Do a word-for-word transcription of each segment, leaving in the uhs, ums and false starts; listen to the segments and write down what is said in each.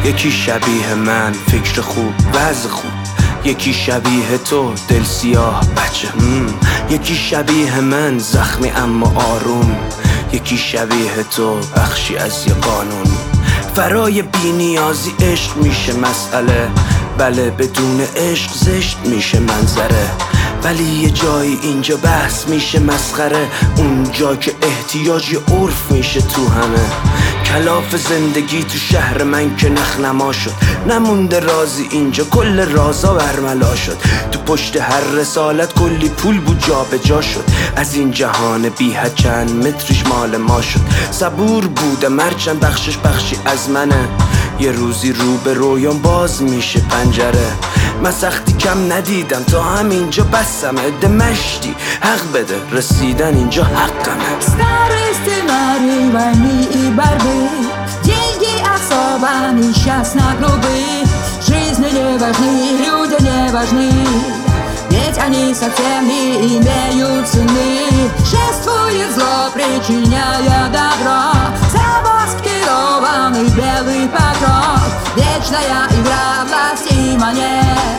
یکی شبیه من، فکر خوب، وضع خوب. یکی شبیه تو، دل سیاه بچه. یکی شبیه من، زخمی اما آروم. یکی شبیه تو، بخشی از یه قانون. فرای بی نیازی عشق میشه مسئله. بله بدون عشق زشت میشه منظره. ولی یه جایی اینجا بحث میشه مسخره. اونجا که احتیاج یه عرف میشه تو همه. کلاف زندگی تو شهر من که نخنما شد. نمونده رازی اینجا، کل رازا برملا شد. تو پشت هر رسالت کلی پول بود جا به جا شد. از این جهان بی حد چند متریش مال ما شد. صبور بودم هرچند بخشش بخشی از منه. یه روزی رو به رویان باز میشه پنجره. من سختی کم ندیدم تا همینجا بسم. عده مشتی حق بده، رسیدن اینجا حقمه. Stary scenariuj wojny i barwy. Деньги особо несчастно грубы. Жизнь не важны, люди не важны. Ведь они совсем не имеют цены. Шествует зло, причиняя добро. Замаскированный белый покров. Вечная игра власти и монет.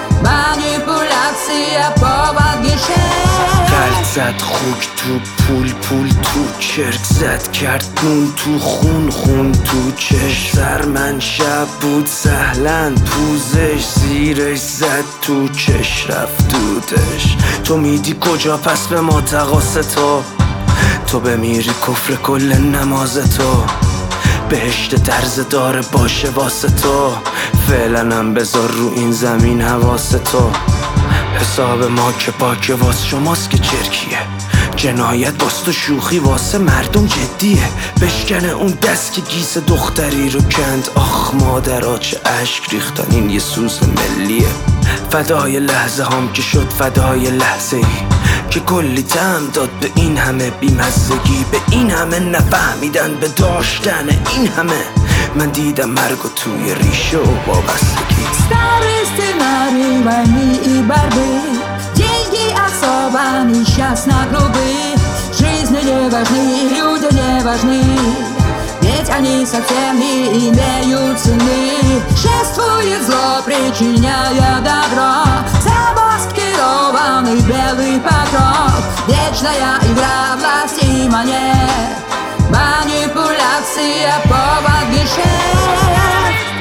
Манипуляция повод гишет. قلب زد خوک تو پول، پول تو چرک زد. کرد نون تو خون، خون تو چش. سر من شب بود سهلن پوزش. زیرش زد تو چش رفت دودش. تو میدی کجا پس به ما تقاس تو. تو بمیری کفر کل نماز تو. بهشت طرز داره باشه واسه تو. فعلا هم بذار رو این زمین حواس تو. حساب ما که پاکه واس شماست که چرکیه. جنایت باست و شوخی واسه مردم جدیه. بشکنه اون دست که گیس دختری رو کند. آخ مادرها چه اشک ریختن، این یه سوز ملیه. فدای لحظه هم که شد فدای لحظه ای که کلی طعم داد به این همه بیمزگی. به این همه نفهمیدن به داشتن این همه. من دیدم مرگ و توی ریشه و وابستگی. Stary scenariuj wojny i barwy. Деньги особо несчастно грубы. Жизнь не важны, люди не важны. Ведь они совсем не имеют цены. Шествует зло, причиняя добро. Замаскированный белый покров. Вечная игра власти и монет. Манипуляция повод гишет.